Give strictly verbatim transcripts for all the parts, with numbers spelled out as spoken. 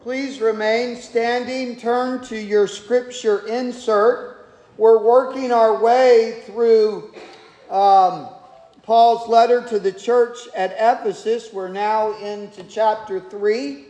Please remain standing. Turn to your scripture insert. We're working our way through um, Paul's letter to the church at Ephesus. We're now into chapter three.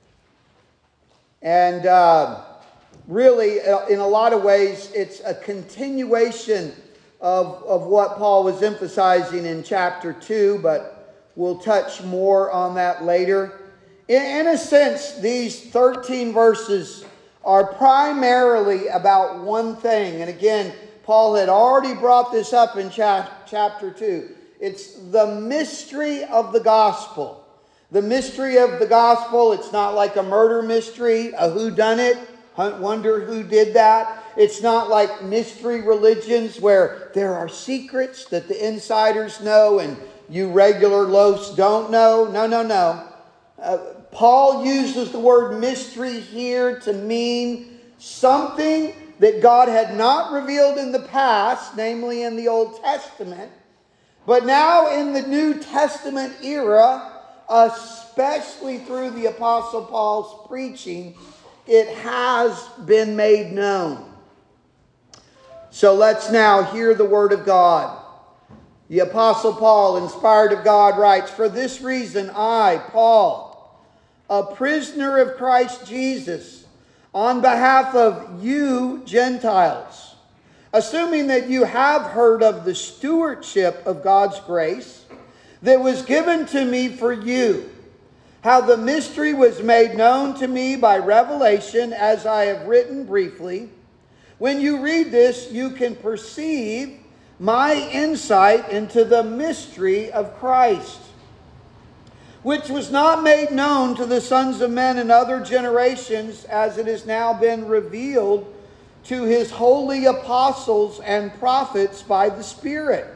And uh, really, in a lot of ways, it's a continuation of, of what Paul was emphasizing in chapter two, but we'll touch more on that later. In a sense, these thirteen verses are primarily about one thing. And again, Paul had already brought this up in chapter two. It's the mystery of the gospel. The mystery of the gospel, it's not like a murder mystery, a whodunit, wonder who did that. It's not like mystery religions where there are secrets that the insiders know and you regular loafs don't know. No, no, no. Uh, Paul uses the word mystery here to mean something that God had not revealed in the past, namely in the Old Testament, but now in the New Testament era, especially through the Apostle Paul's preaching, it has been made known. So let's now hear the word of God. The Apostle Paul, inspired of God, writes, "For this reason I, Paul, a prisoner of Christ Jesus, on behalf of you Gentiles, assuming that you have heard of the stewardship of God's grace that was given to me for you, how the mystery was made known to me by revelation, as I have written briefly. When you read this, you can perceive my insight into the mystery of Christ, which was not made known to the sons of men in other generations, as it has now been revealed to his holy apostles and prophets by the Spirit.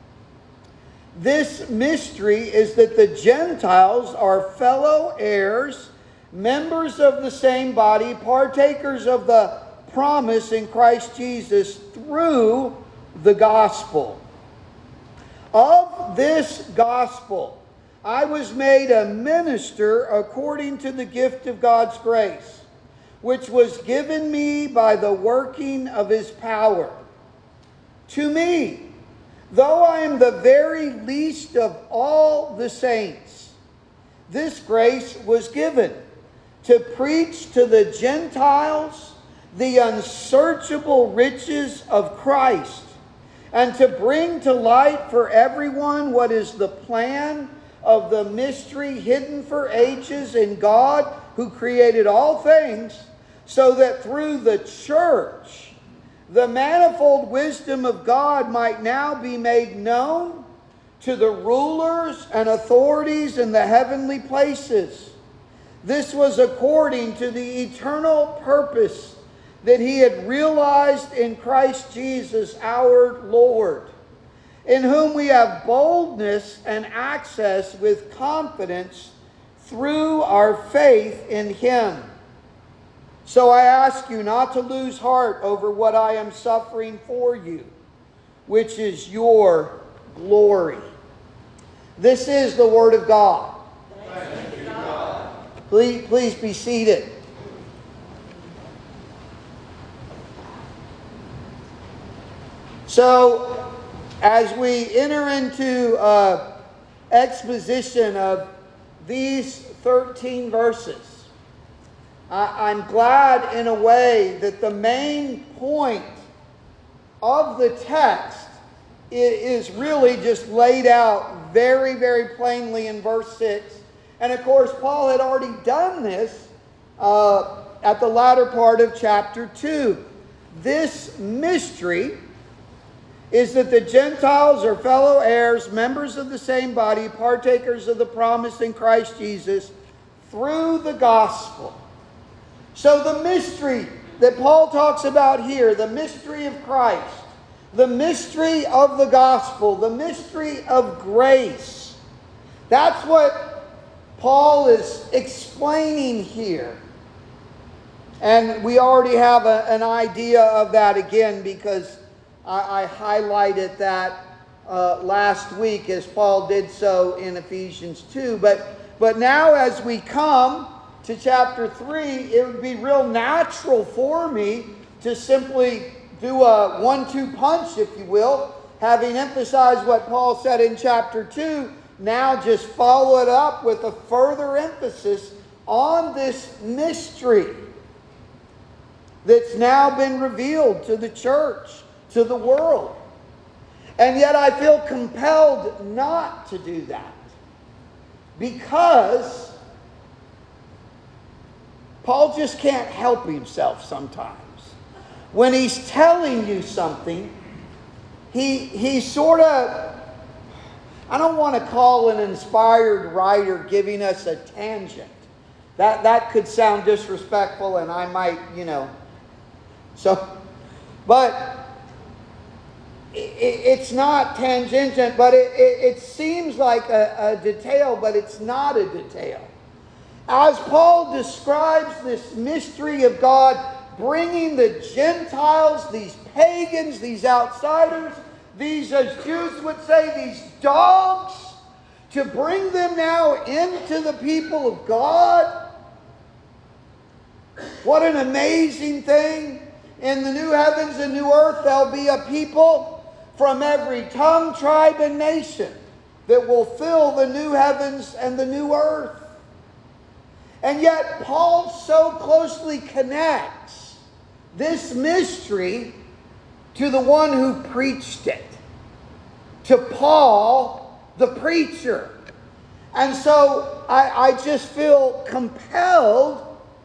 This mystery is that the Gentiles are fellow heirs, members of the same body, partakers of the promise in Christ Jesus through the gospel. Of this gospel I was made a minister according to the gift of God's grace, which was given me by the working of his power. To me, though I am the very least of all the saints, this grace was given to preach to the Gentiles the unsearchable riches of Christ, and to bring to light for everyone what is the plan of the mystery hidden for ages in God, who created all things, so that through the church the manifold wisdom of God might now be made known to the rulers and authorities in the heavenly places. This was according to the eternal purpose that he had realized in Christ Jesus our Lord, in whom we have boldness and access with confidence through our faith in him. So I ask you not to lose heart over what I am suffering for you, which is your glory." This is the word of God. Thanks be to God. Please, please be seated. So, as we enter into uh, exposition of these thirteen verses, I, I'm glad in a way that the main point of the text is, is really just laid out very, very plainly in verse six. And of course, Paul had already done this uh, at the latter part of chapter two. This mystery is that the Gentiles are fellow heirs, members of the same body, partakers of the promise in Christ Jesus through the gospel. So the mystery that Paul talks about here, the mystery of Christ, the mystery of the gospel, the mystery of grace, that's what Paul is explaining here. And we already have a, an idea of that again, because I, I highlighted that uh, last week as Paul did so in Ephesians two. But, but now as we come to chapter three, it would be real natural for me to simply do a one two punch, if you will, having emphasized what Paul said in chapter two, now just follow it up with a further emphasis on this mystery that's now been revealed to the church, to the world. And yet I feel compelled not to do that, because Paul just can't help himself sometimes. When he's telling you something, he, he sort of, I don't want to call an inspired writer giving us a tangent. That, that could sound disrespectful, and I might, you know. So, but it, it's not tangent, but it, it, it seems like a, a detail, but it's not a detail. As Paul describes this mystery of God bringing the Gentiles, these pagans, these outsiders, these, as Jews would say, these dogs, to bring them now into the people of God. What an amazing thing. In the new heavens and new earth, there'll be a people from every tongue, tribe, and nation that will fill the new heavens and the new earth. And yet, Paul so closely connects this mystery to the one who preached it, to Paul, the preacher. And so I, I just feel compelled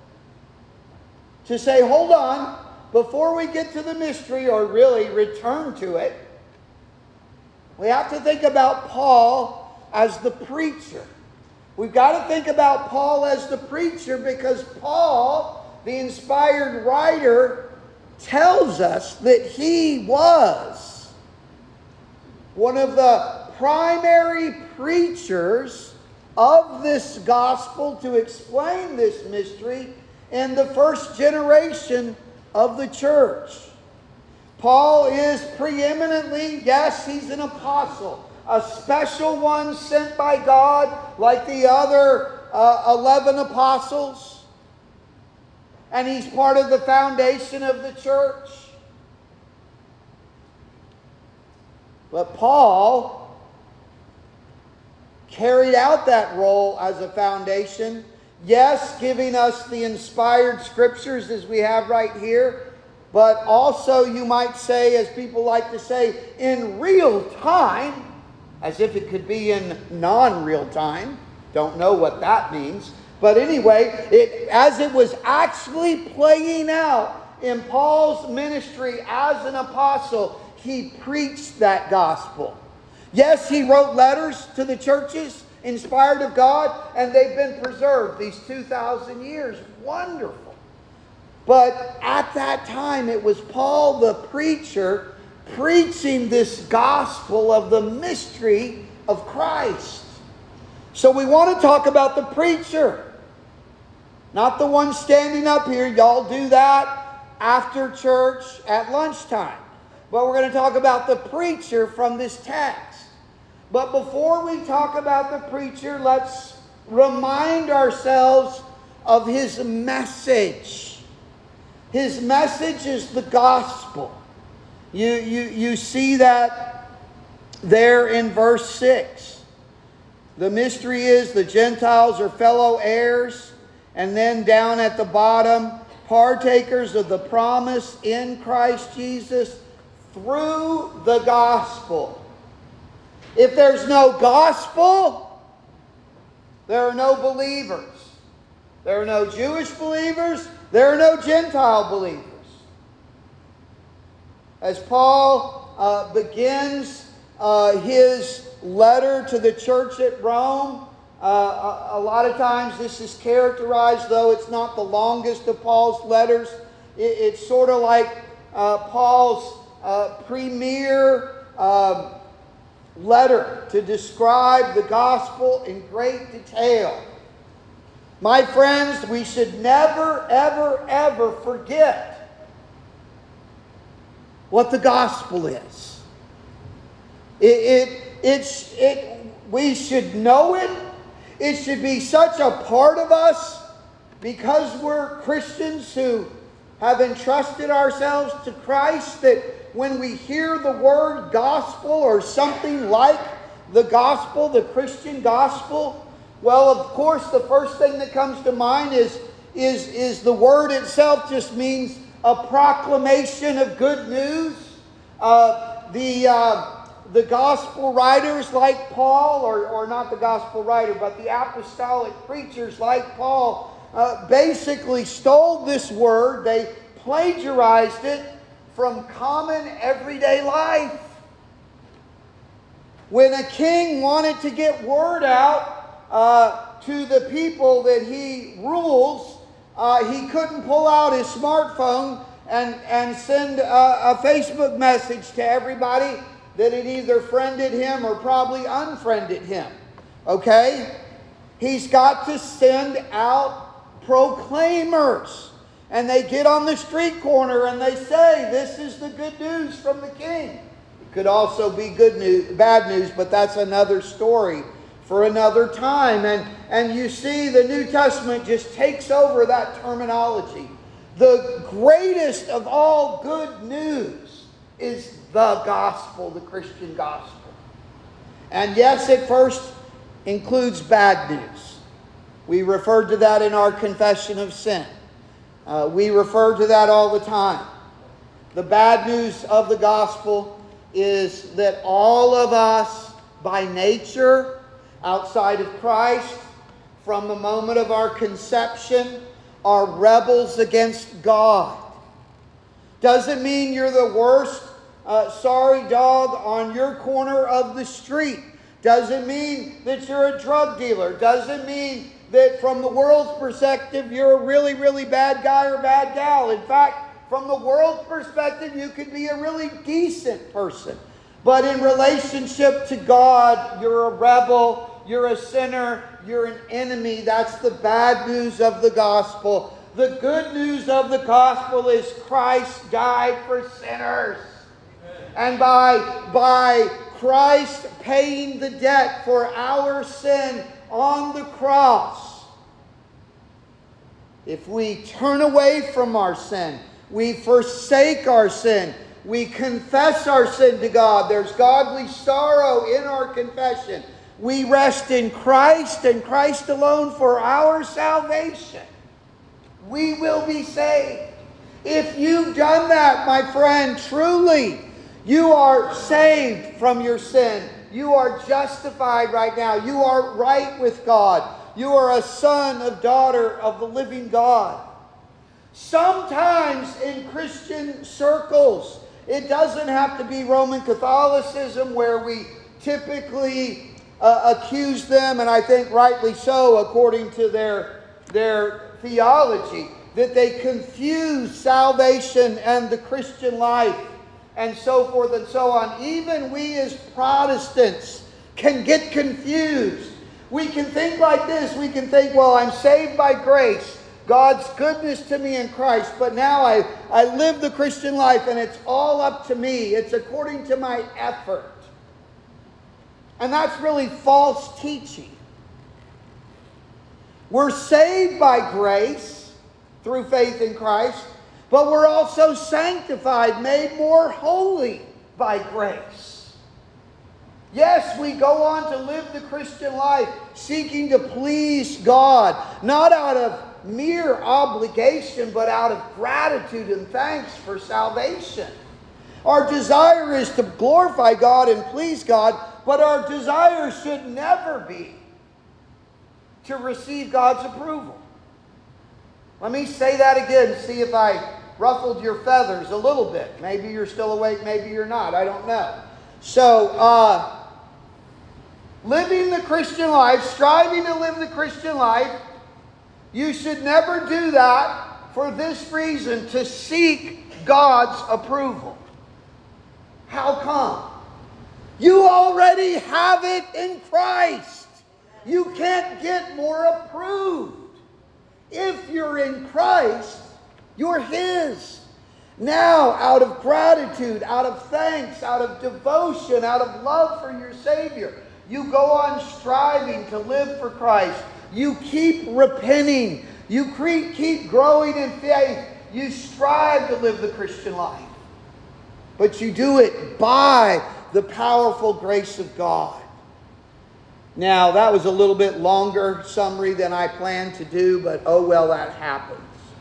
to say, hold on, before we get to the mystery, or really return to it, we have to think about Paul as the preacher. We've got to think about Paul as the preacher, because Paul, the inspired writer, tells us that he was one of the primary preachers of this gospel to explain this mystery in the first generation of the church. Paul is preeminently, yes, he's an apostle, a special one sent by God like the other uh, eleven apostles. And he's part of the foundation of the church. But Paul carried out that role as a foundation. Yes, giving us the inspired scriptures as we have right here, but also, you might say, as people like to say, in real time, as if it could be in non-real time. Don't know what that means. But anyway, it, as it was actually playing out in Paul's ministry as an apostle, he preached that gospel. Yes, he wrote letters to the churches, inspired of God, and they've been preserved these two thousand years. Wonderful. But at that time, it was Paul the preacher preaching this gospel of the mystery of Christ. So we want to talk about the preacher, not the one standing up here. Y'all do that after church at lunchtime. But we're going to talk about the preacher from this text. But before we talk about the preacher, let's remind ourselves of his message. His message is the gospel. You, you, you see that there in verse six. The mystery is the Gentiles are fellow heirs. And then down at the bottom, partakers of the promise in Christ Jesus through the gospel. If there's no gospel, there are no believers. There are no Jewish believers. There are no Gentile believers. As Paul uh, begins uh, his letter to the church at Rome, uh, a, a lot of times this is characterized, though it's not the longest of Paul's letters, it, it's sort of like uh, Paul's uh, premier uh, letter to describe the gospel in great detail. My friends, we should never, ever, ever forget what the gospel is. It, it, it's, it, we should know it. It should be such a part of us because we're Christians who have entrusted ourselves to Christ, that when we hear the word gospel or something like the gospel, the Christian gospel, well, of course, the first thing that comes to mind is, is, is the word itself just means a proclamation of good news. Uh, the, uh, the gospel writers like Paul, or, or not the gospel writer, but the apostolic preachers like Paul, uh, basically stole this word. They plagiarized it from common everyday life. When a king wanted to get word out uh, to the people that he rules, uh, he couldn't pull out his smartphone and, and send a, a Facebook message to everybody that had either friended him or probably unfriended him. Okay? He's got to send out proclaimers. And they get on the street corner and they say, this is the good news from the king. It could also be good news, bad news, but that's another story for another time. And, and you see the New Testament just takes over that terminology. The greatest of all good news is the gospel, the Christian gospel. And yes, it first includes bad news. We referred to that in our confession of sin. Uh, we refer to that all the time. The bad news of the gospel is that all of us, by nature, outside of Christ, from the moment of our conception, are rebels against God. Doesn't mean you're the worst uh, sorry dog on your corner of the street. Doesn't mean that you're a drug dealer. Doesn't mean that from the world's perspective, you're a really, really bad guy or bad gal. In fact, from the world's perspective, you could be a really decent person. But in relationship to God, you're a rebel, you're a sinner, you're an enemy. That's the bad news of the gospel. The good news of the gospel is Christ died for sinners. And by, by Christ paying the debt for our sin on the cross, if we turn away from our sin, we forsake our sin, we confess our sin to God, there's godly sorrow in our confession. We rest in Christ and Christ alone for our salvation. We will be saved. If you've done that, my friend, truly, you are saved from your sin. You are justified right now. You are right with God. You are a son or daughter of the living God. Sometimes in Christian circles, it doesn't have to be Roman Catholicism where we typically uh, accuse them, and I think rightly so according to their, their theology, that they confuse salvation and the Christian life, and so forth and so on. Even we as Protestants can get confused. We can think like this. We can think, well, I'm saved by grace. God's goodness to me in Christ. But now I, I live the Christian life and it's all up to me. It's according to my effort. And that's really false teaching. We're saved by grace through faith in Christ. But we're also sanctified, made more holy by grace. Yes, we go on to live the Christian life, seeking to please God, not out of mere obligation, but out of gratitude and thanks for salvation. Our desire is to glorify God and please God, but our desire should never be to receive God's approval. Let me say that again, see if I ruffled your feathers a little bit. Maybe you're still awake, maybe you're not. I don't know. So, uh, living the Christian life, striving to live the Christian life, you should never do that for this reason, to seek God's approval. How come? You already have it in Christ. You can't get more approved. If you're in Christ, you're His. Now, out of gratitude, out of thanks, out of devotion, out of love for your Savior, you go on striving to live for Christ. You keep repenting. You cre- keep growing in faith. You strive to live the Christian life. But you do it by the powerful grace of God. Now, that was a little bit longer summary than I planned to do, but oh well, that happens.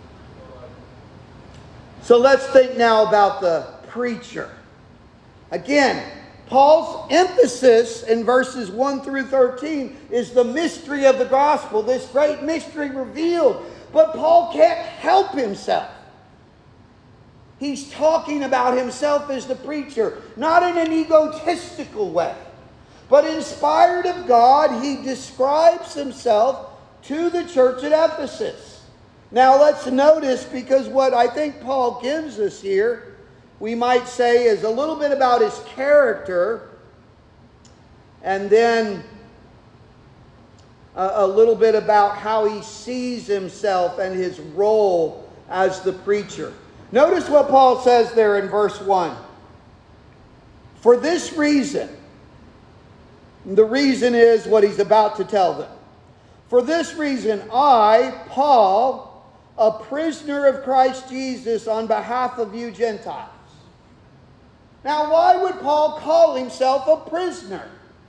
So let's think now about the preacher. Again, Paul's emphasis in verses one through thirteen is the mystery of the gospel, this great mystery revealed. But Paul can't help himself. He's talking about himself as the preacher, not in an egotistical way, but inspired of God, he describes himself to the church at Ephesus. Now let's notice, because what I think Paul gives us here, we might say, is a little bit about his character, and then a, a little bit about how he sees himself and his role as the preacher. Notice what Paul says there in verse one. For this reason, the reason is what he's about to tell them. For this reason, I, Paul, a prisoner of Christ Jesus on behalf of you Gentiles. Now, why would Paul call himself a prisoner?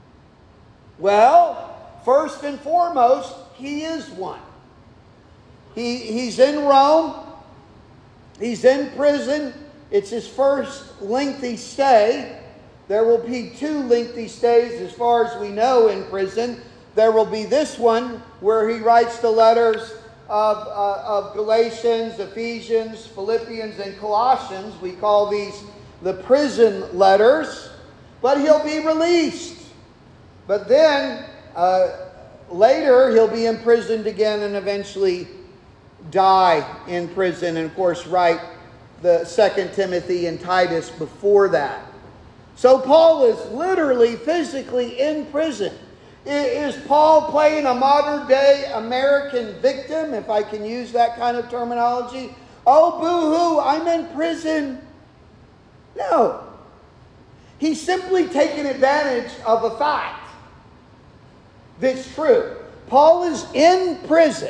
Well, first and foremost, he is one. He, he's in Rome. He's in prison. It's his first lengthy stay. There will be two lengthy stays as far as we know in prison. There will be this one where he writes the letters of, uh, of Galatians, Ephesians, Philippians, and Colossians. We call these the prison letters. But he'll be released. But then uh, later he'll be imprisoned again and eventually die in prison. And of course write the Second Timothy and Titus before that. So Paul is literally, physically in prison. Is Paul playing a modern day American victim, if I can use that kind of terminology? Oh, boo-hoo, I'm in prison. No. He's simply taking advantage of a fact that's true. Paul is in prison.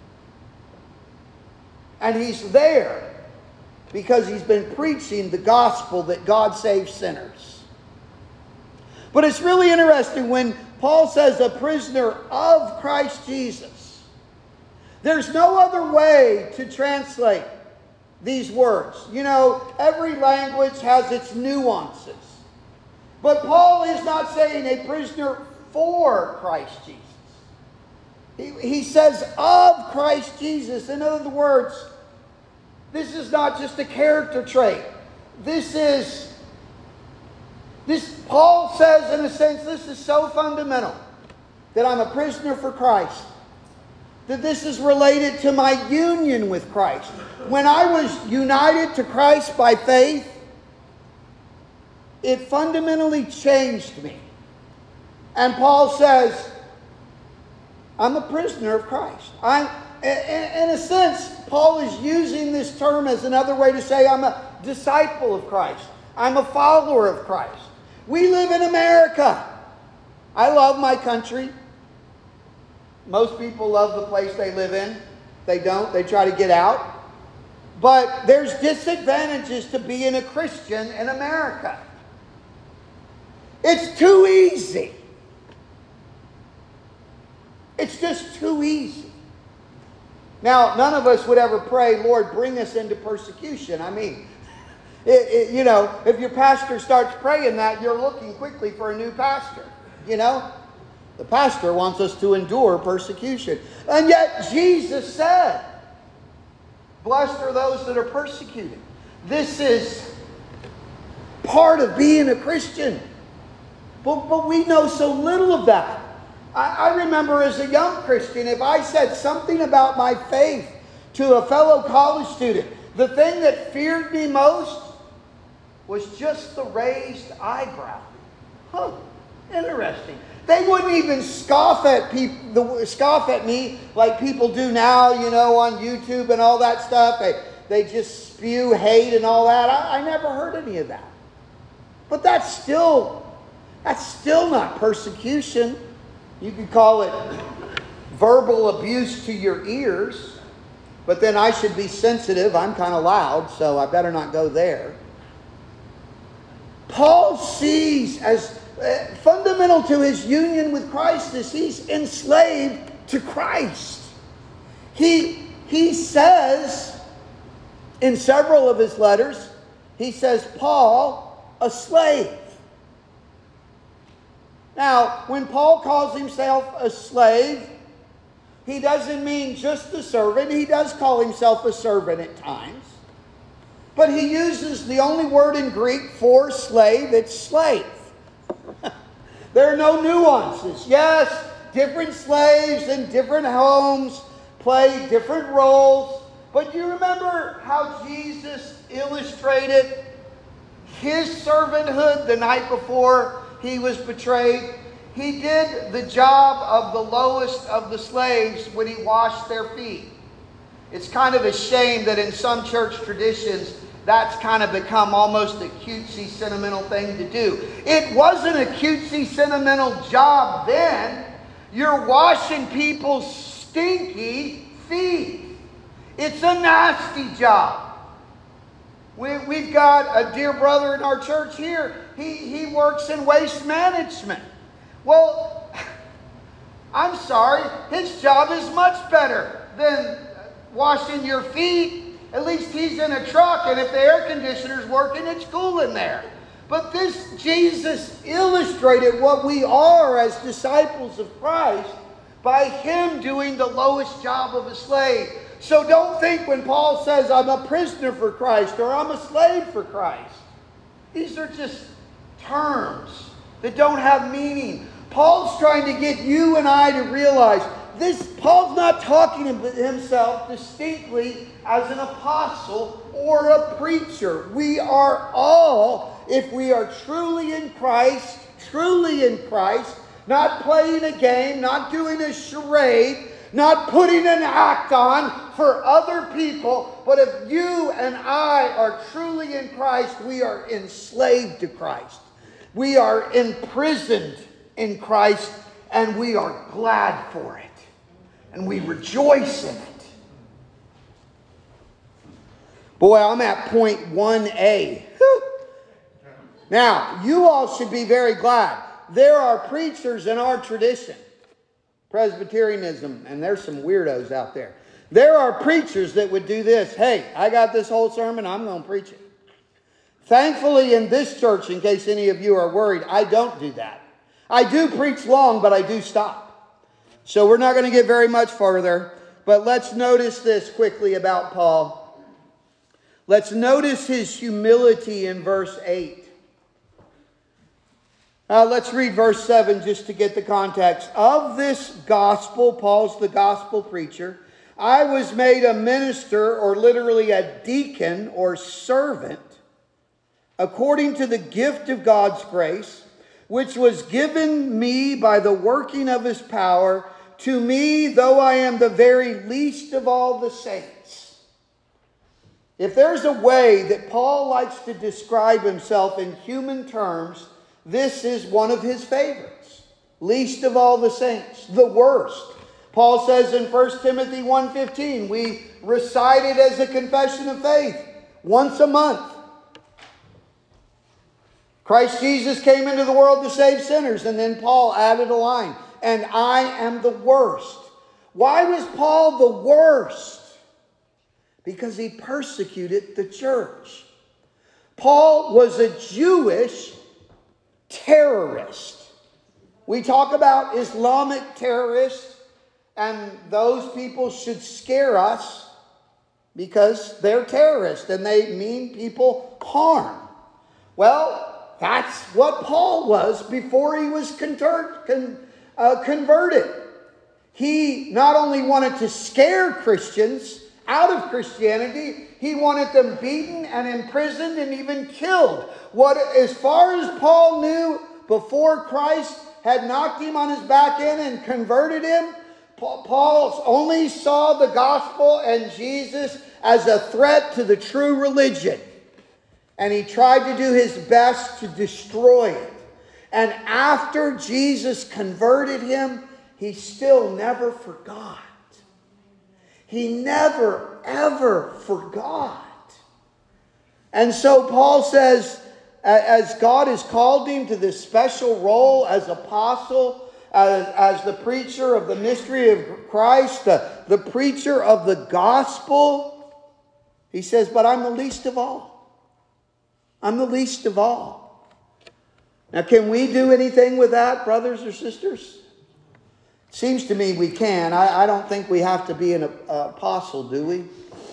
And he's there because he's been preaching the gospel that God saves sinners. But it's really interesting when Paul says a prisoner of Christ Jesus. There's no other way to translate these words. You know, every language has its nuances. But Paul is not saying a prisoner for Christ Jesus. He, he says of Christ Jesus. In other words, this is not just a character trait. This is This, Paul says, in a sense, this is so fundamental that I'm a prisoner for Christ. That this is related to my union with Christ. When I was united to Christ by faith, it fundamentally changed me. And Paul says, I'm a prisoner of Christ. I'm, in a sense, Paul is using this term as another way to say I'm a disciple of Christ. I'm a follower of Christ. We live in America. I love my country. Most people love the place they live in. They don't. They try to get out. But there's disadvantages to being a Christian in America. It's too easy. It's just too easy. Now, none of us would ever pray, Lord, bring us into persecution. I mean, It, it, you know, if your pastor starts praying that, you're looking quickly for a new pastor. You know, the pastor wants us to endure persecution. And yet Jesus said, blessed are those that are persecuted. This is part of being a Christian. But, but we know so little of that. I, I remember as a young Christian, if I said something about my faith to a fellow college student, the thing that feared me most was just the raised eyebrow. Huh, interesting. They wouldn't even scoff at people, scoff at me like people do now, you know, on YouTube and all that stuff. They, they just spew hate and all that. I, I never heard any of that. But that's still, that's still not persecution. You could call it verbal abuse to your ears. But then I should be sensitive. I'm kind of loud, so I better not go there. Paul sees as uh, fundamental to his union with Christ is he's enslaved to Christ. He, he says in several of his letters, he says, Paul, a slave. Now, when Paul calls himself a slave, he doesn't mean just a servant. He does call himself a servant at times. But he uses the only word in Greek for slave, it's slave. There are no nuances. Yes, different slaves in different homes play different roles. But you remember how Jesus illustrated his servanthood the night before he was betrayed? He did the job of the lowest of the slaves when he washed their feet. It's kind of a shame that in some church traditions, that's kind of become almost a cutesy, sentimental thing to do. It wasn't a cutesy, sentimental job then. You're washing people's stinky feet. It's a nasty job. We, we've got a dear brother in our church here. He, he works in waste management. Well, I'm sorry, his job is much better than washing your feet. At least he's in a truck, and if the air conditioner's working, it's cool in there. But this Jesus illustrated what we are as disciples of Christ by him doing the lowest job of a slave. So don't think when Paul says, I'm a prisoner for Christ or I'm a slave for Christ. These are just terms that don't have meaning. Paul's trying to get you and I to realize this. Paul's not talking about himself distinctly as an apostle or a preacher. We are all, if we are truly in Christ, truly in Christ, not playing a game, not doing a charade, not putting an act on for other people, but if you and I are truly in Christ, we are enslaved to Christ. We are imprisoned in Christ, and we are glad for it. And we rejoice in it. Boy, I'm at point one A. Now, you all should be very glad. There are preachers in our tradition, Presbyterianism, and there's some weirdos out there. There are preachers that would do this. Hey, I got this whole sermon, I'm going to preach it. Thankfully, in this church, in case any of you are worried, I don't do that. I do preach long, but I do stop. So we're not going to get very much further. But let's notice this quickly about Paul. Let's notice his humility in verse eight. Uh, let's read verse seven just to get the context. Of this gospel, Paul's the gospel preacher, I was made a minister, or literally a deacon or servant, according to the gift of God's grace, which was given me by the working of his power, to me, though I am the very least of all the saints. If there's a way that Paul likes to describe himself in human terms, this is one of his favorites. Least of all the saints, the worst. Paul says in First Timothy one fifteen, we recite it as a confession of faith once a month. Christ Jesus came into the world to save sinners, and then Paul added a line, and I am the worst. Why was Paul the worst? Because he persecuted the church. Paul was a Jewish terrorist. We talk about Islamic terrorists, and those people should scare us because they're terrorists and they mean people harm. Well, that's what Paul was before he was convert, con, uh, converted. He not only wanted to scare Christians out of Christianity, he wanted them beaten and imprisoned and even killed. What, as far as Paul knew, before Christ had knocked him on his back end and converted him, Paul only saw the gospel and Jesus as a threat to the true religion. And he tried to do his best to destroy it. And after Jesus converted him, he still never forgot. He never, ever forgot. And so Paul says, as God has called him to this special role as apostle, as, as the preacher of the mystery of Christ, the, the preacher of the gospel, he says, but I'm the least of all. I'm the least of all. Now, can we do anything with that, brothers or sisters? Seems to me we can. I, I don't think we have to be an uh, apostle, do we?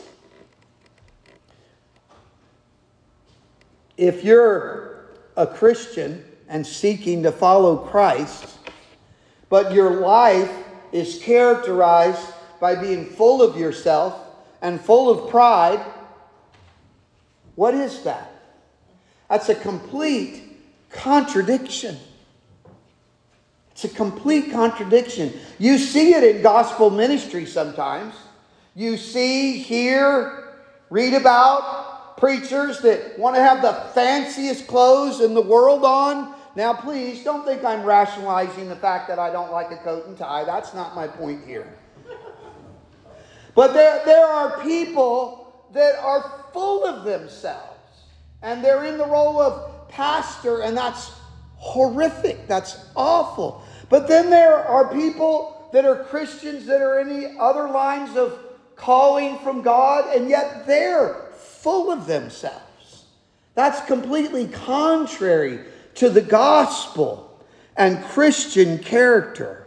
If you're a Christian and seeking to follow Christ, but your life is characterized by being full of yourself and full of pride, what is that? That's a complete contradiction. It's a complete contradiction. You see it in gospel ministry sometimes. You see, hear, read about preachers that want to have the fanciest clothes in the world on. Now, please, don't think I'm rationalizing the fact that I don't like a coat and tie. That's not my point here. But there, there are people that are full of themselves. And they're in the role of pastor, and that's horrific. That's awful. But then there are people that are Christians that are in the other lines of calling from God, and yet they're full of themselves. That's completely contrary to the gospel and Christian character.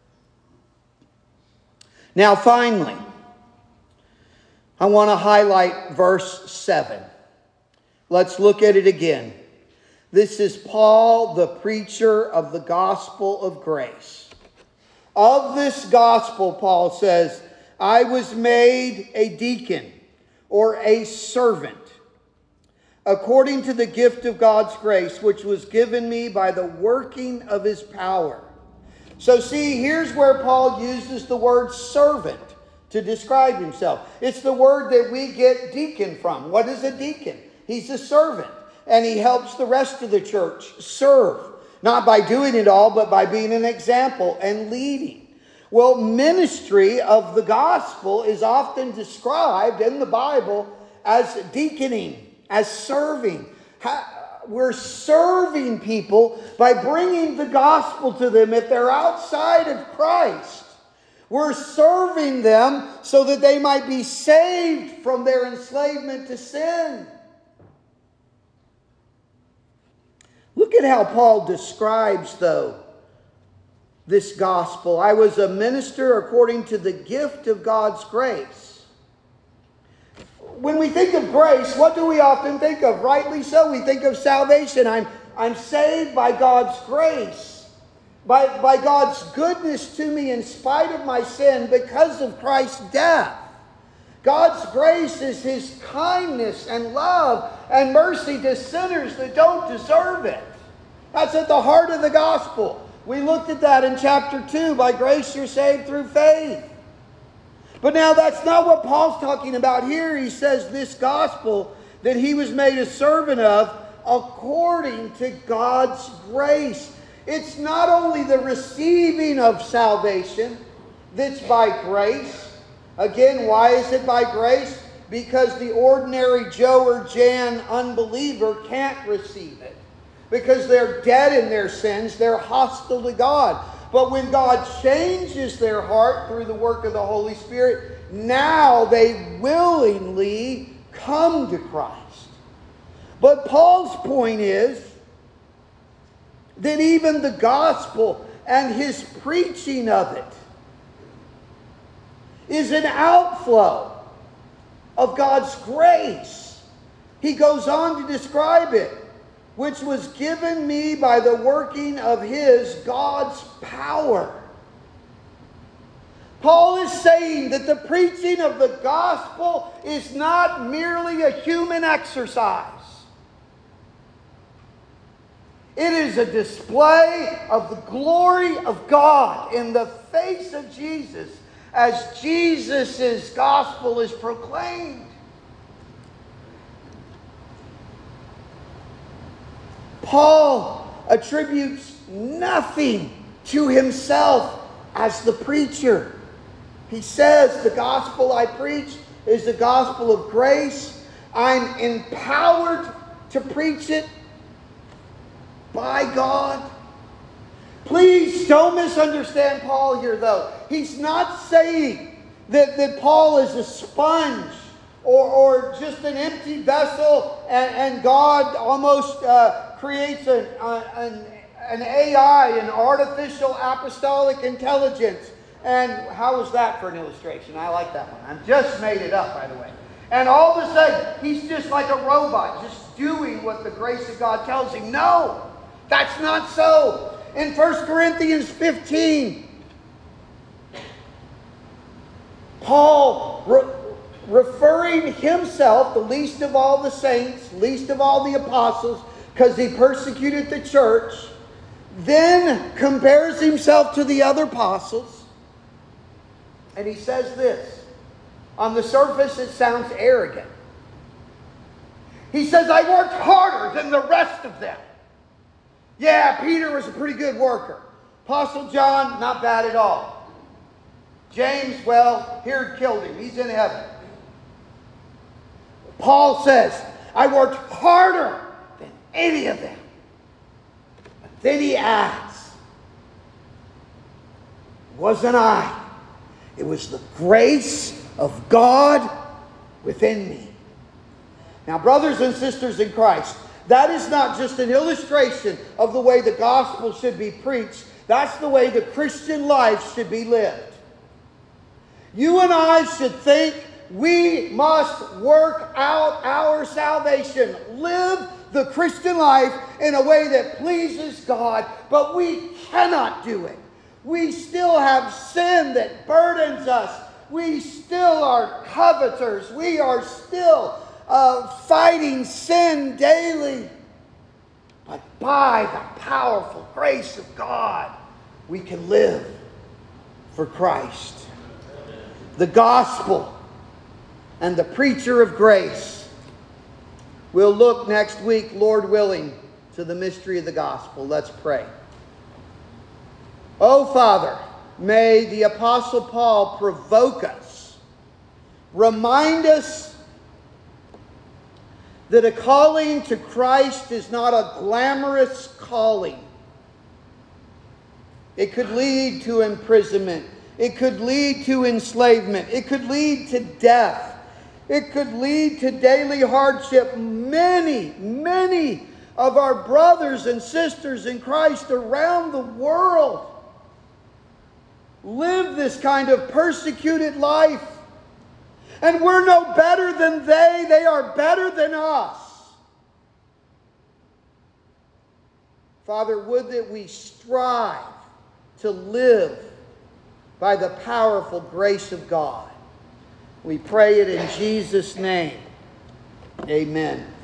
Now, finally, I want to highlight verse seven. Let's look at it again. This is Paul, the preacher of the gospel of grace. Of this gospel, Paul says, I was made a deacon or a servant according to the gift of God's grace, which was given me by the working of his power. So see, here's where Paul uses the word servant to describe himself. It's the word that we get deacon from. What is a deacon? He's a servant, and he helps the rest of the church serve. Not by doing it all, but by being an example and leading. Well, ministry of the gospel is often described in the Bible as deaconing, as serving. We're serving people by bringing the gospel to them if they're outside of Christ. We're serving them so that they might be saved from their enslavement to sin. Look at how Paul describes, though, this gospel. I was a minister according to the gift of God's grace. When we think of grace, what do we often think of? Rightly so, we think of salvation. I'm, I'm saved by God's grace, by, by God's goodness to me in spite of my sin because of Christ's death. God's grace is his kindness and love and mercy to sinners that don't deserve it. That's at the heart of the gospel. We looked at that in chapter two. By grace you're saved through faith. But now that's not what Paul's talking about here. He says this gospel that he was made a servant of according to God's grace. It's not only the receiving of salvation that's by grace. Again, why is it by grace? Because the ordinary Joe or Jan unbeliever can't receive it. Because they're dead in their sins, they're hostile to God. But when God changes their heart through the work of the Holy Spirit, now they willingly come to Christ. But Paul's point is that even the gospel and his preaching of it is an outflow of God's grace. He goes on to describe it, which was given me by the working of his, God's power. Paul is saying that the preaching of the gospel is not merely a human exercise. It is a display of the glory of God in the face of Jesus as Jesus' gospel is proclaimed. Paul attributes nothing to himself as the preacher. He says, the gospel I preach is the gospel of grace. I'm empowered to preach it by God. Please don't misunderstand Paul here, though. He's not saying that, that Paul is a sponge or, or just an empty vessel and, and God almost uh, creates an, uh, an, an A I, an artificial apostolic intelligence. And how was that for an illustration? I like that one. I just made it up, by the way. And all of a sudden, he's just like a robot, just doing what the grace of God tells him. No, that's not so. In First Corinthians fifteen, Paul, re- referring himself, the least of all the saints, least of all the apostles, because he persecuted the church, then compares himself to the other apostles. And he says this. On the surface, it sounds arrogant. He says, I worked harder than the rest of them. Yeah, Peter was a pretty good worker. Apostle John, not bad at all. James, well, Herod killed him. He's in heaven. Paul says, I worked harder than any of them. But then he adds, it wasn't I. It was the grace of God within me. Now, brothers and sisters in Christ, that is not just an illustration of the way the gospel should be preached. That's the way the Christian life should be lived. You and I should think we must work out our salvation. Live the Christian life in a way that pleases God, but we cannot do it. We still have sin that burdens us. We still are coveters. We are still uh, fighting sin daily. But by the powerful grace of God, we can live for Christ. The gospel and the preacher of grace. We'll look next week, Lord willing, to the mystery of the gospel. Let's pray. Oh, Father, may the Apostle Paul provoke us, remind us that a calling to Christ is not a glamorous calling. It could lead to imprisonment. It could lead to enslavement. It could lead to death. It could lead to daily hardship. Many, many of our brothers and sisters in Christ around the world live this kind of persecuted life. And we're no better than they. They are better than us. Father, would that we strive to live by the powerful grace of God. We pray it in Jesus' name. Amen.